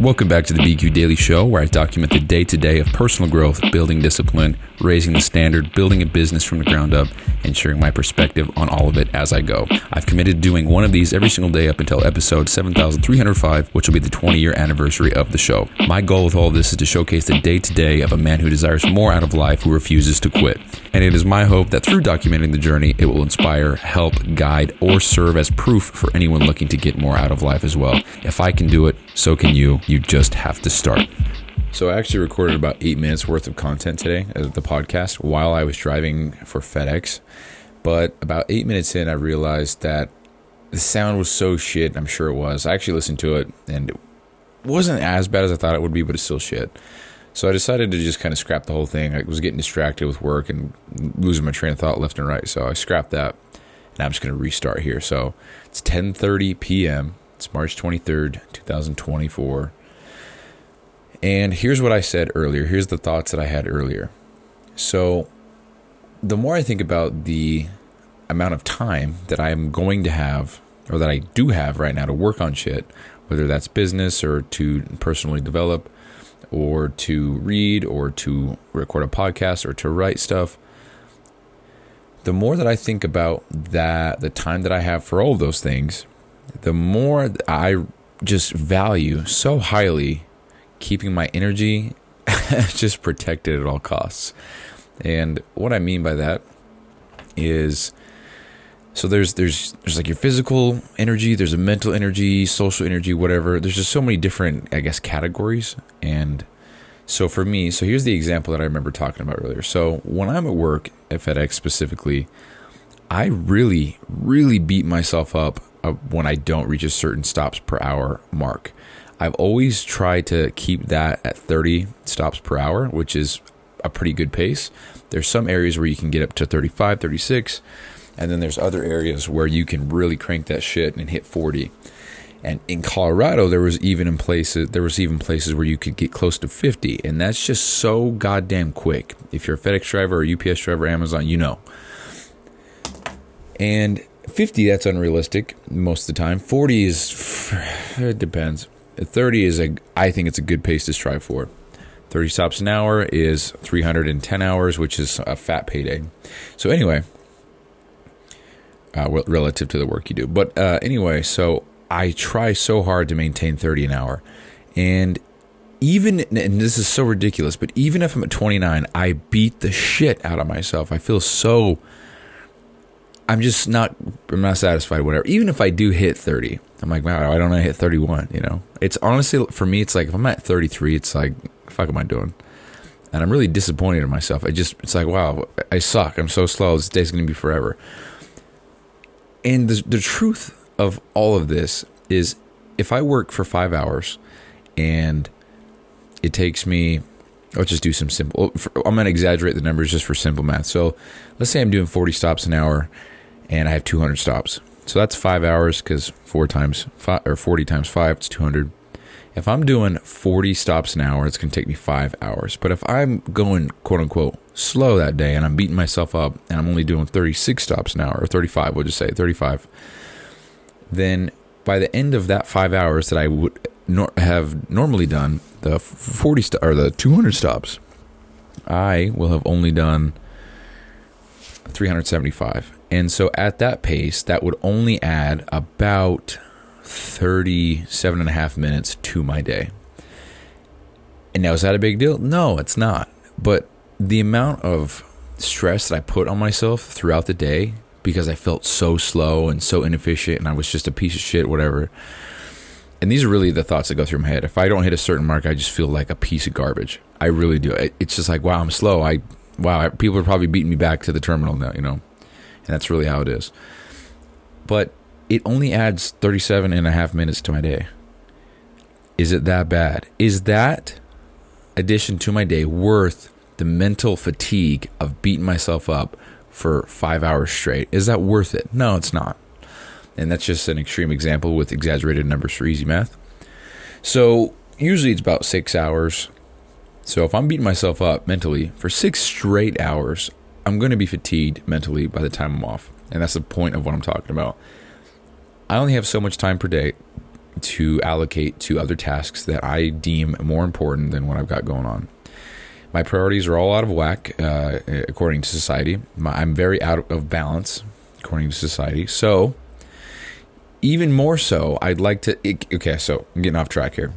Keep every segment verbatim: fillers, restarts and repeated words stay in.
Welcome back to the B Q Daily Show, where I document the day-to-day of personal growth, building discipline, raising the standard, building a business from the ground up, and sharing my perspective on all of it as I go. I've committed to doing one of these every single day up until episode seven thousand three hundred five, which will be the twenty-year anniversary of the show. My goal with all of this is to showcase the day-to-day of a man who desires more out of life, who refuses to quit. And it is my hope that through documenting the journey, it will inspire, help, guide, or serve as proof for anyone looking to get more out of life as well. If I can do it, so can you. You just have to start. So I actually recorded about eight minutes worth of content today of the podcast while I was driving for FedEx. But about eight minutes in, I realized that the sound was so shit. I'm sure it was. I actually listened to it, and it wasn't as bad as I thought it would be, but it's still shit. So I decided to just kind of scrap the whole thing. I was getting distracted with work and losing my train of thought left and right. So I scrapped that, and I'm just going to restart here. So it's ten thirty p.m. It's March twenty-third, twenty twenty-four. And here's what I said earlier. Here's the thoughts that I had earlier. So the more I think about the amount of time that I'm going to have, or that I do have right now to work on shit, whether that's business or to personally develop or to read or to record a podcast or to write stuff, the more that I think about that, the time that I have for all of those things, the more I just value so highly keeping my energy just protected at all costs. And what I mean by that is, so there's there's there's like your physical energy, there's a mental energy, social energy, whatever. There's just so many different, I guess, categories. And so for me, so here's the example that I remember talking about earlier. So when I'm at work at FedEx specifically, I really, really beat myself up when I don't reach a certain stops per hour mark. I've always tried to keep that at thirty stops per hour, which is a pretty good pace. There's some areas where you can get up to thirty-five, thirty-six, and then there's other areas where you can really crank that shit and hit forty. And in Colorado, there was even in places there was even places where you could get close to fifty, and that's just so goddamn quick. If you're a FedEx driver or a U P S driver, Amazon, you know. And fifty, that's unrealistic most of the time. forty is, it depends. thirty is a, I think it's a good pace to strive for. thirty stops an hour is three hundred ten hours, which is a fat payday. So anyway, uh, relative to the work you do. But uh, anyway, so I try so hard to maintain thirty an hour. And even, and this is so ridiculous, but even if I'm at twenty-nine, I beat the shit out of myself. I feel so, I'm just not, I'm not satisfied, whatever. Even if I do hit thirty, I'm like, wow, why don't I hit thirty-one, you know? It's honestly, for me, it's like, if I'm at thirty-three, it's like, the fuck am I doing? And I'm really disappointed in myself. I just, it's like, wow, I suck. I'm so slow. This day's going to be forever. And the, the truth of all of this is, if I work for five hours and it takes me, let's just do some simple, I'm going to exaggerate the numbers just for simple math. So let's say I'm doing forty stops an hour and I have two hundred stops. So that's five hours because four times five, or forty times five, it's two hundred. If I'm doing forty stops an hour, it's going to take me five hours. But if I'm going, quote unquote, slow that day and I'm beating myself up and I'm only doing thirty-six stops an hour, or thirty-five, we'll just say thirty-five, then by the end of that five hours that I would nor- have normally done, the forty st- or the two hundred stops, I will have only done three hundred seventy-five. And so at that pace, that would only add about thirty-seven and a half minutes to my day. And now, is that a big deal? No, it's not. But the amount of stress that I put on myself throughout the day because I felt so slow and so inefficient and I was just a piece of shit, whatever. And these are really the thoughts that go through my head. If I don't hit a certain mark, I just feel like a piece of garbage. I really do. It's just like, wow, I'm slow. I wow, people are probably beating me back to the terminal now, you know. And that's really how it is. But it only adds thirty-seven and a half minutes to my day. Is it that bad? Is that addition to my day worth the mental fatigue of beating myself up for five hours straight? Is that worth it? No, it's not. And that's just an extreme example with exaggerated numbers for easy math. So usually it's about six hours. So if I'm beating myself up mentally for six straight hours, I'm going to be fatigued mentally by the time I'm off. And that's the point of what I'm talking about. I only have so much time per day. to allocate to other tasks that I deem more important than what I've got going on. My priorities are all out of whack, uh, according to society. My, I'm very out of balance, according to society. So, even more so, I'd like to... Okay, so I'm getting off track here.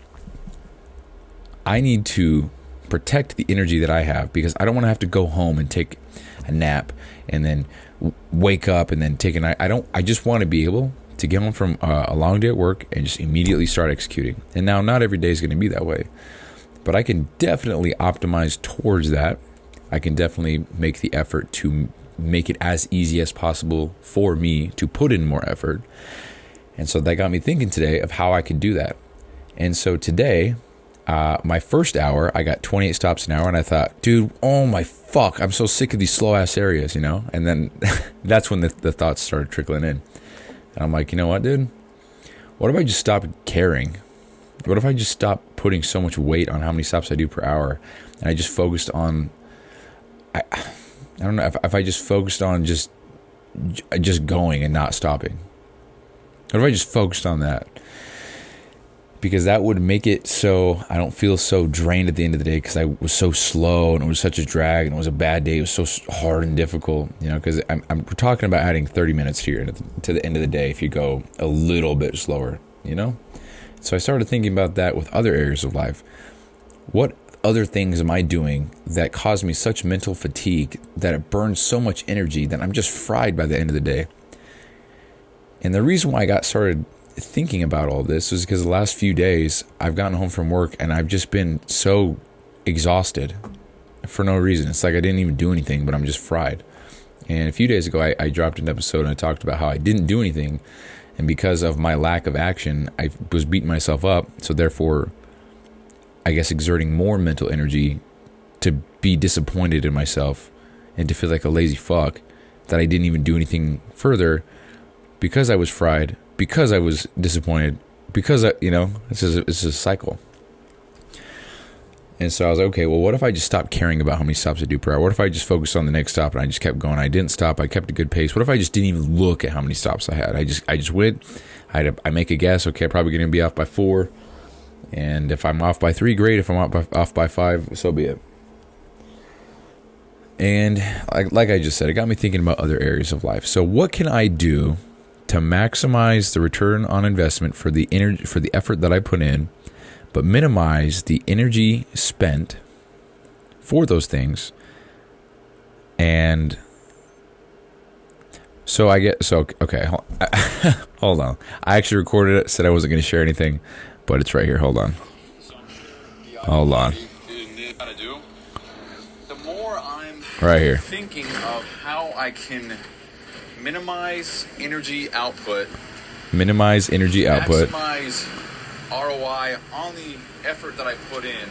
I need to protect the energy that I have because I don't want to have to go home and take a nap and then wake up and then take a night. I don't. I just want to be able to get home from uh, a long day at work and just immediately start executing. And now, not every day is going to be that way, but I can definitely optimize towards that. I can definitely make the effort to make it as easy as possible for me to put in more effort. And so that got me thinking today of how I could do that. And so today, Uh, my first hour, I got twenty-eight stops an hour, and I thought, dude, oh my fuck, I'm so sick of these slow-ass areas, you know? And then that's when the, the thoughts started trickling in. And I'm like, you know what, dude? What if I just stop caring? What if I just stop putting so much weight on how many stops I do per hour, and I just focused on, I, I don't know, if, if I just focused on just, just going and not stopping? What if I just focused on that? Because that would make it so I don't feel so drained at the end of the day because I was so slow and it was such a drag and it was a bad day. It was so hard and difficult, you know, because I'm, I'm we're talking about adding thirty minutes to, your, to the end of the day if you go a little bit slower, you know. So I started thinking about that with other areas of life. What other things am I doing that cause me such mental fatigue that it burns so much energy that I'm just fried by the end of the day? And the reason why I got started thinking about all this is because the last few days I've gotten home from work and I've just been so exhausted for no reason. It's like I didn't even do anything, but I'm just fried. And a few days ago I, I dropped an episode and I talked about how I didn't do anything, and because of my lack of action I was beating myself up, so therefore I guess exerting more mental energy to be disappointed in myself and to feel like a lazy fuck that I didn't even do anything further because I was fried, because I was disappointed, because I, you know, it's just, it's just a cycle. And so I was like, okay, well, what if I just stopped caring about how many stops I do per hour? What if I just focused on the next stop and I just kept going? I didn't stop. I kept a good pace. What if I just didn't even look at how many stops I had? I just, I just went. I had a, I make a guess. Okay, I'm probably going to be off by four. And if I'm off by three, great. If I'm off by, off by five, so be it. And like, like I just said, it got me thinking about other areas of life. So what can I do to maximize the return on investment for the energy, for the effort that I put in, but minimize the energy spent for those things? And so I get, so, okay, hold on. I actually recorded it, said I wasn't going to share anything, but it's right here. Hold on. Hold on. The more I'm right here thinking of how I can minimize energy output, minimize energy output, maximize R O I on the effort that I put in,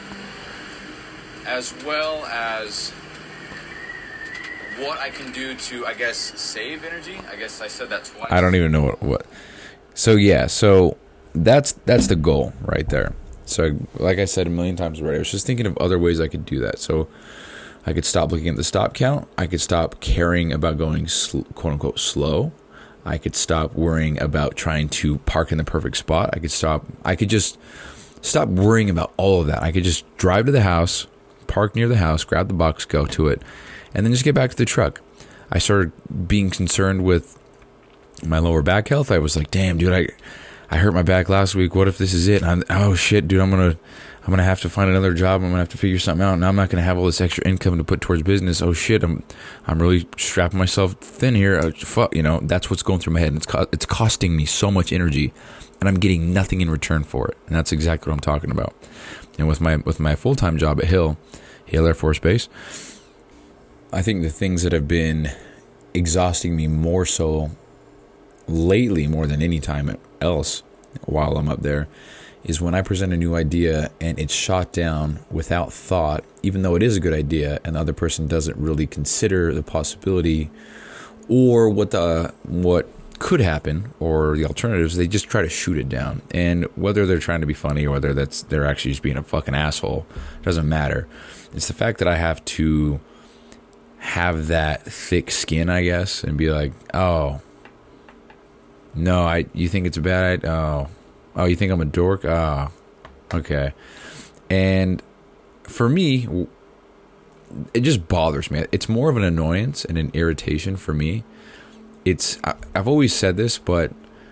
as well as what I can do to, I guess, save energy. I guess I said that twice. I don't even know what, what. So yeah, so that's that's the goal right there. So like I said a million times already, I was just thinking of other ways I could do that. So I could stop looking at the stop count. I could stop caring about going sl- quote unquote slow. I could stop worrying about trying to park in the perfect spot. I could stop. I could just stop worrying about all of that. I could just drive to the house, park near the house, grab the box, go to it, and then just get back to the truck. I started being concerned with my lower back health. I was like, damn, dude, I I hurt my back last week. What if this is it? And I'm, oh shit, dude, I'm gonna I'm gonna have to find another job. I'm gonna have to figure something out. Now I'm not gonna have all this extra income to put towards business. Oh shit, I'm I'm really strapping myself thin here. Uh, fuck, you know, that's what's going through my head. And it's co- it's costing me so much energy, and I'm getting nothing in return for it. And that's exactly what I'm talking about. And with my with my full time job at Hill, Hill Air Force Base, I think the things that have been exhausting me more so lately, more than any time else while I'm up there, is when I present a new idea and it's shot down without thought, even though it is a good idea, and the other person doesn't really consider the possibility or what the what could happen or the alternatives. They just try to shoot it down. And whether they're trying to be funny or whether that's they're actually just being a fucking asshole, doesn't matter. It's the fact that I have to have that thick skin, I guess, and be like, oh, No, I. You think it's a bad idea? Oh, oh, you think I'm a dork? Ah, oh, okay. And for me, it just bothers me. It's more of an annoyance and an irritation for me. It's. I, I've always said this, but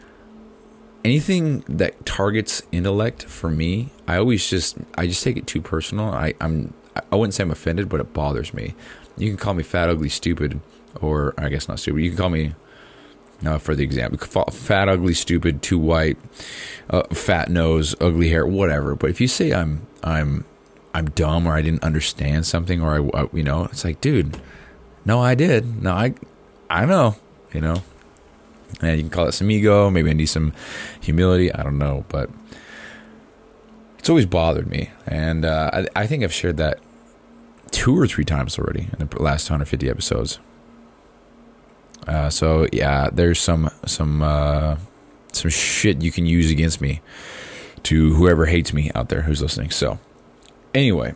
anything that targets intellect for me, I always just. I just take it too personal. I, I'm. I wouldn't say I'm offended, but it bothers me. You can call me fat, ugly, stupid, or I guess not stupid. You can call me. Uh, for the example, fat, ugly, stupid, too white, uh, fat nose, ugly hair, whatever. But if you say I'm I'm I'm dumb, or I didn't understand something, or I, I you know, it's like, dude, no, I did. No, I I know, you know. And you can call it some ego. Maybe I need some humility. I don't know, but it's always bothered me, and uh, I I think I've shared that two or three times already in the last one hundred fifty episodes. Uh, so yeah, there's some some uh, some shit you can use against me to whoever hates me out there who's listening. So anyway,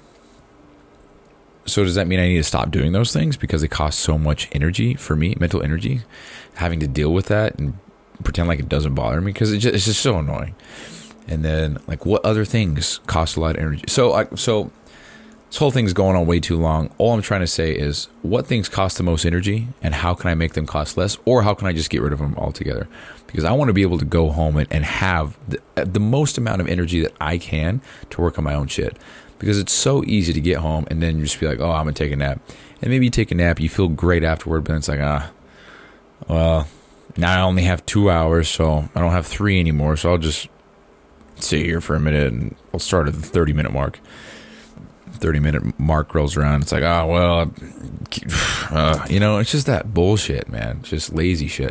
so does that mean I need to stop doing those things because they cost so much energy for me, mental energy, having to deal with that and pretend like it doesn't bother me because it just, it's just so annoying. And then like, what other things cost a lot of energy? So I so. This whole thing's going on way too long. All I'm trying to say is what things cost the most energy and how can I make them cost less, or how can I just get rid of them altogether? Because I want to be able to go home and, and have the, the most amount of energy that I can to work on my own shit. Because it's so easy to get home and then you just be like, oh, I'm going to take a nap. And maybe you take a nap, you feel great afterward, but it's like, ah, well, now I only have two hours, so I don't have three anymore. So I'll just sit here for a minute and I'll start at the thirty minute mark. thirty minute mark rolls around. It's like, oh, well, uh, you know, it's just that bullshit, man. It's just lazy shit.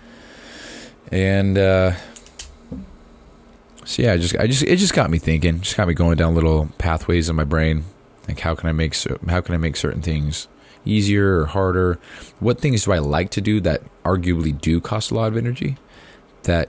And, uh, so yeah, I just, I just, it just got me thinking, just got me going down little pathways in my brain. Like, how can I make, how can I make certain things easier or harder? What things do I like to do that arguably do cost a lot of energy that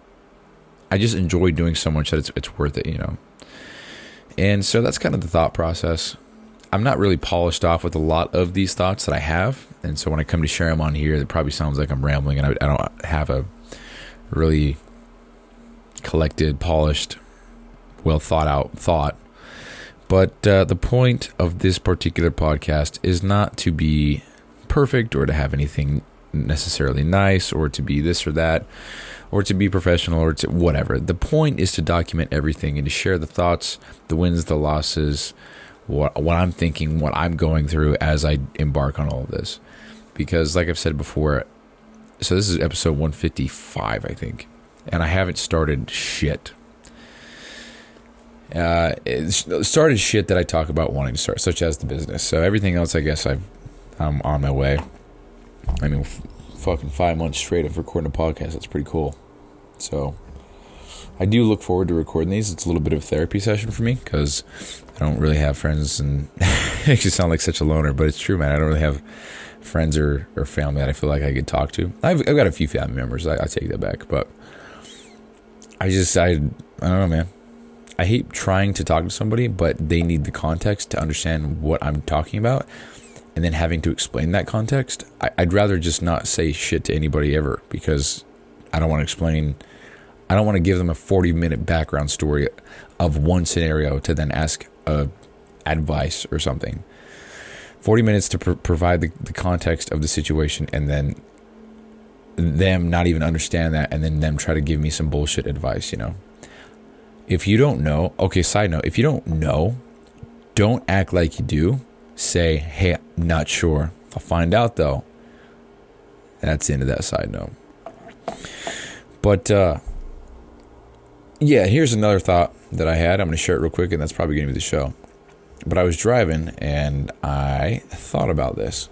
I just enjoy doing so much that it's, it's worth it, you know? And so that's kind of the thought process. I'm not really polished off with a lot of these thoughts that I have. And so when I come to share them on here, it probably sounds like I'm rambling and I, I don't have a really collected, polished, well thought out thought. But uh, the point of this particular podcast is not to be perfect or to have anything necessarily nice or to be this or that or to be professional or to whatever. The point is to document everything and to share the thoughts, the wins, the losses, what what I'm thinking, what I'm going through as I embark on all of this. Because like I've said before, so this is episode one fifty-five, I think, and I haven't started shit. Uh, it started shit that I talk about wanting to start, such as the business. So everything else, I guess I've, I'm on my way. I mean, f- fucking five months straight of recording a podcast. That's pretty cool. So I do look forward to recording these. It's a little bit of a therapy session for me because I don't really have friends, and it makes you sound like such a loner, but it's true, man. I don't really have friends or, or family that I feel like I could talk to. I've, I've got a few family members. I, I take that back, but I just, I, I don't know, man. I hate trying to talk to somebody, but they need the context to understand what I'm talking about, and then having to explain that context. I, I'd rather just not say shit to anybody ever because I don't want to explain. I don't want to give them a forty minute background story of one scenario to then ask uh, advice or something. forty minutes to pr- provide the, the context of the situation, and then them not even understand that, and then them try to give me some bullshit advice, you know? If you don't know, okay, side note, if you don't know, don't act like you do. Say, hey, I'm not sure. I'll find out, though. That's the end of that side note. But, uh, yeah, here's another thought that I had. I'm going to share it real quick, and that's probably going to be the show. But I was driving, and I thought about this.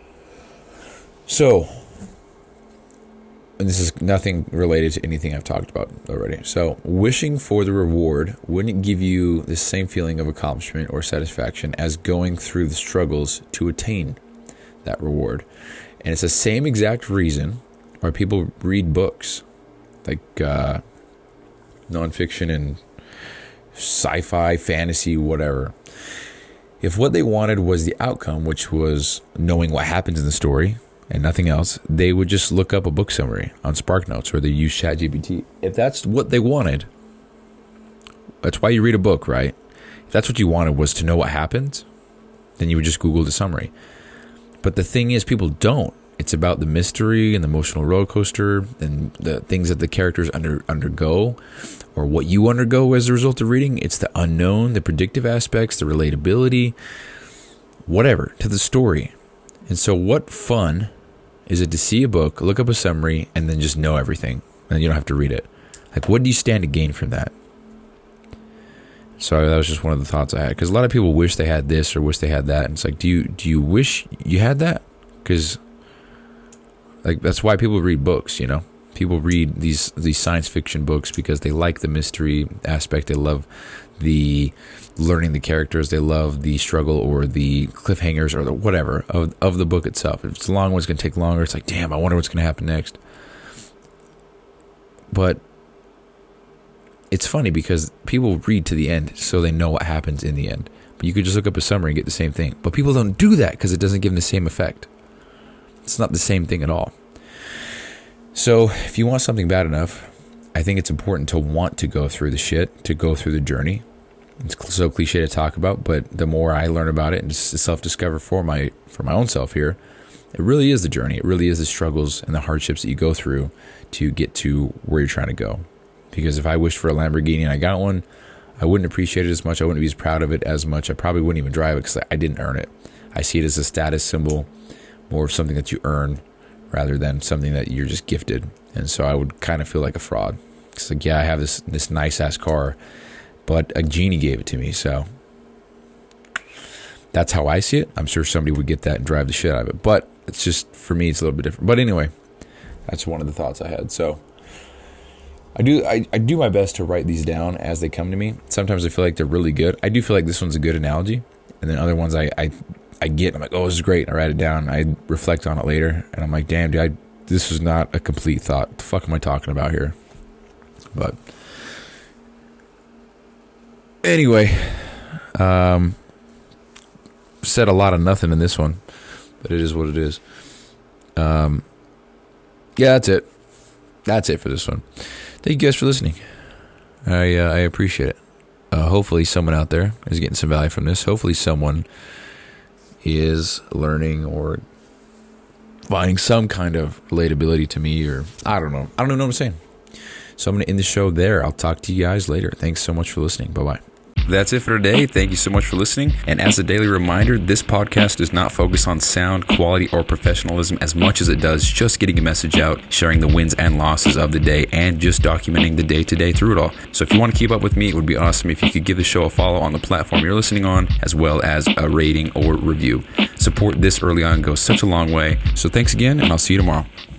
So, and this is nothing related to anything I've talked about already. So, wishing for the reward wouldn't give you the same feeling of accomplishment or satisfaction as going through the struggles to attain that reward. And it's the same exact reason why people read books, like uh, nonfiction and sci-fi, fantasy, whatever. If what they wanted was the outcome, which was knowing what happens in the story, and nothing else, they would just look up a book summary on SparkNotes, or they use ChatGPT. If that's what they wanted, that's why you read a book, right? If that's what you wanted, was to know what happened, then you would just Google the summary. But the thing is, people don't. It's about the mystery and the emotional roller coaster and the things that the characters under undergo, or what you undergo as a result of reading. It's the unknown, the predictive aspects, the relatability, whatever, to the story. And so what fun is it to see a book, look up a summary, and then just know everything, and you don't have to read it? Like, what do you stand to gain from that? So that was just one of the thoughts I had, because a lot of people wish they had this or wish they had that, and it's like, do you do you wish you had that? Because like that's why people read books, you know. People read these these science fiction books because they like the mystery aspect. They love the learning the characters. They love the struggle or the cliffhangers or the whatever of of the book itself. If it's a long one, it's going to take longer. It's like, damn, I wonder what's going to happen next. But it's funny because people read to the end so they know what happens in the end. But you could just look up a summary and get the same thing. But people don't do that because it doesn't give them the same effect. It's not the same thing at all. So if you want something bad enough, I think it's important to want to go through the shit, to go through the journey. It's so cliche to talk about, but the more I learn about it and just self-discover for my for my own self here, it really is the journey. It really is the struggles and the hardships that you go through to get to where you're trying to go. Because if I wished for a Lamborghini and I got one, I wouldn't appreciate it as much. I wouldn't be as proud of it as much. I probably wouldn't even drive it because I didn't earn it. I see it as a status symbol, more of something that you earn rather than something that you're just gifted. And so I would kind of feel like a fraud. It's like, yeah, I have this this nice-ass car, but a genie gave it to me. So that's how I see it. I'm sure somebody would get that and drive the shit out of it. But it's just, for me, it's a little bit different. But anyway, that's one of the thoughts I had. So I do I, I do my best to write these down as they come to me. Sometimes I feel like they're really good. I do feel like this one's a good analogy. And then other ones I, I, I get, I'm like, oh, this is great. I write it down. I reflect on it later. And I'm like, damn, dude, I, this was not a complete thought. What the fuck am I talking about here? But anyway, um, said a lot of nothing in this one, but it is what it is. Um, yeah, that's it. That's it for this one. Thank you guys for listening. I uh, I appreciate it. Uh, hopefully someone out there is getting some value from this. Hopefully someone is learning or finding some kind of relatability to me, or I don't know. I don't even know what I'm saying. So I'm going to end the show there. I'll talk to you guys later. Thanks so much for listening. Bye-bye. That's it for today. Thank you so much for listening. And as a daily reminder, this podcast does not focus on sound, quality, or professionalism as much as it does just getting a message out, sharing the wins and losses of the day, and just documenting the day-to-day through it all. So if you want to keep up with me, it would be awesome if you could give the show a follow on the platform you're listening on, as well as a rating or review. Support this early on goes such a long way. So thanks again, and I'll see you tomorrow.